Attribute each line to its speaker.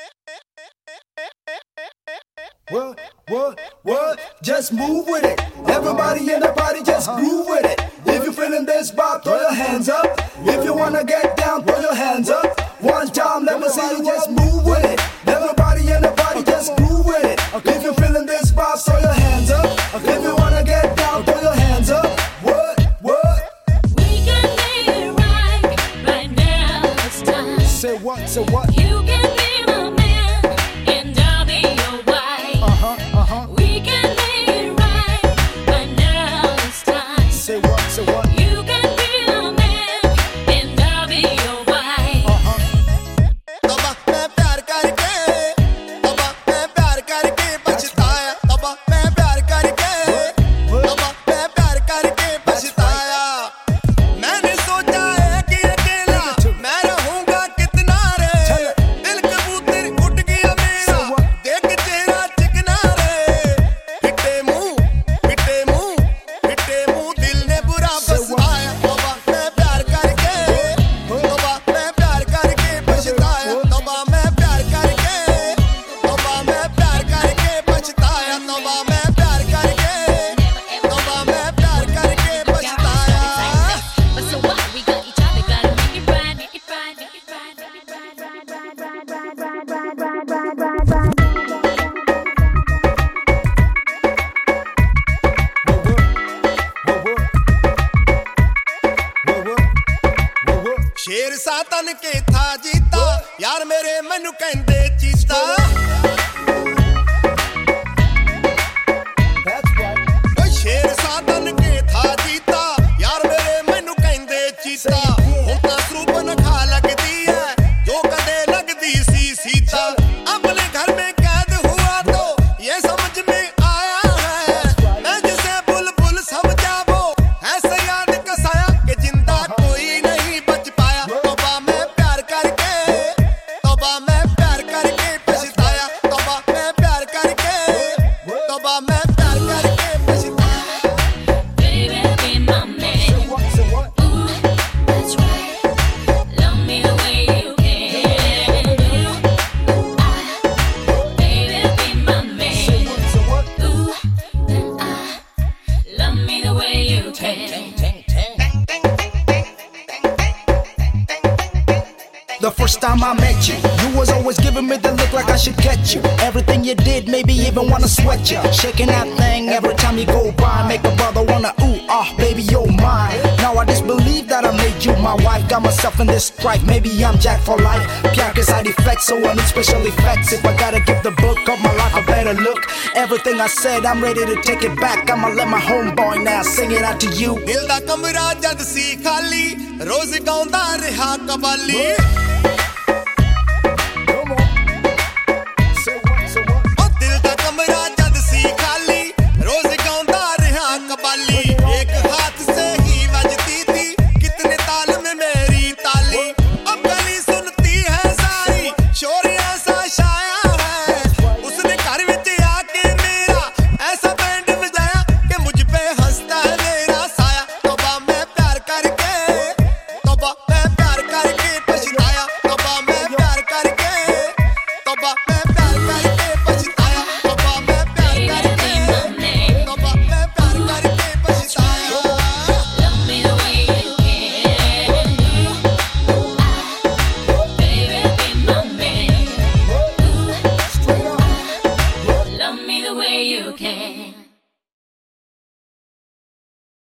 Speaker 1: What? Just move with it. Everybody in the party, just groove with it. If you're feeling this vibe, throw your hands up. If you wanna get down, throw your hands up. One time, let me see you just move with it. Everybody in the party, just groove with it. If you're feeling this vibe, throw your hands up. If you wanna get down, throw your hands up. What?
Speaker 2: We can make it right now. It's time.
Speaker 1: Say what?
Speaker 2: You can be my man, and I'll be your wife. We can make it right now. It's time.
Speaker 1: Say what?
Speaker 2: You can be my man, and I'll be your wife.
Speaker 3: तबा मैं प्यार करके पछताया. तबा मैं प्यार करके पछताया. मैंने सोचा है कि अकेला मैं रहूंगा कितना रे. दिल कबूतर उठ गया मेरा, देख चेहरा चिकना रे. फिटे मुंह दिल ने बुरा फसाया. तबा मैं प्यार करके पछताया. तबा मैं प्यार करके पछताया. तबा मैं प्यार करके पछताया.
Speaker 2: But so what? We got each other, gotta make it right.
Speaker 3: शेर सातन के था जीता, यार मेरे मैनू कहंदे चीता. ओए शेर सातन के था जीता, यार मेरे मैनू कहंदे चीता. हुण तां सरूपन खा लगदी है जो कदे लगदी सी सीता. अपने घर में कैद हुआ तो ये समझ में आया है. मैं जिसे बुलबुल समझा वो ऐसे याद कसाया कि जिंदा कोई नहीं बच पाया. तौबा मैं प्यार करके पछताया. तौबा मैं प्यार करके पछताया.
Speaker 2: Baby, be my man. Ooh, that's right. Love me the way you can. Baby, be my man. Ooh, love me the way you can.
Speaker 1: The first time I met you was always giving me the look like I should catch you. Everything you did made me even wanna sweat you. Shaking that thing every time you go by, make a brother wanna baby you're mine. Now I just believe that I made you my wife. Got myself in this strife, maybe I'm Jack for life. Pyar ke side effects, so I need special effects. If I gotta give the book of my life a better look, everything I said I'm ready to take it back. I'ma let my homeboy now sing it out to you.
Speaker 3: दिल दा कमरा जद सी खाली, रोज गाउंदा रहा कबाली. दिल दा कमरा जद सी खाली, रोज गाउंदा रहा कबाली. एक हाथ से ही बजती थी कितने ताल में मेरी ताली. अब गली सुनती है सारी, शोर ऐसा छाया है. उसने घर विच आके मेरा ऐसा बैंड बजाया कि मुझ पे हंसता है मेरा साया. तौबा मैं प्यार करके पछताया. तौबा मैं प्यार करके पछताया. तौबा मैं प्यार करके पछताया.
Speaker 2: Love me the way you can. Baby, be my man. Love me the way you can.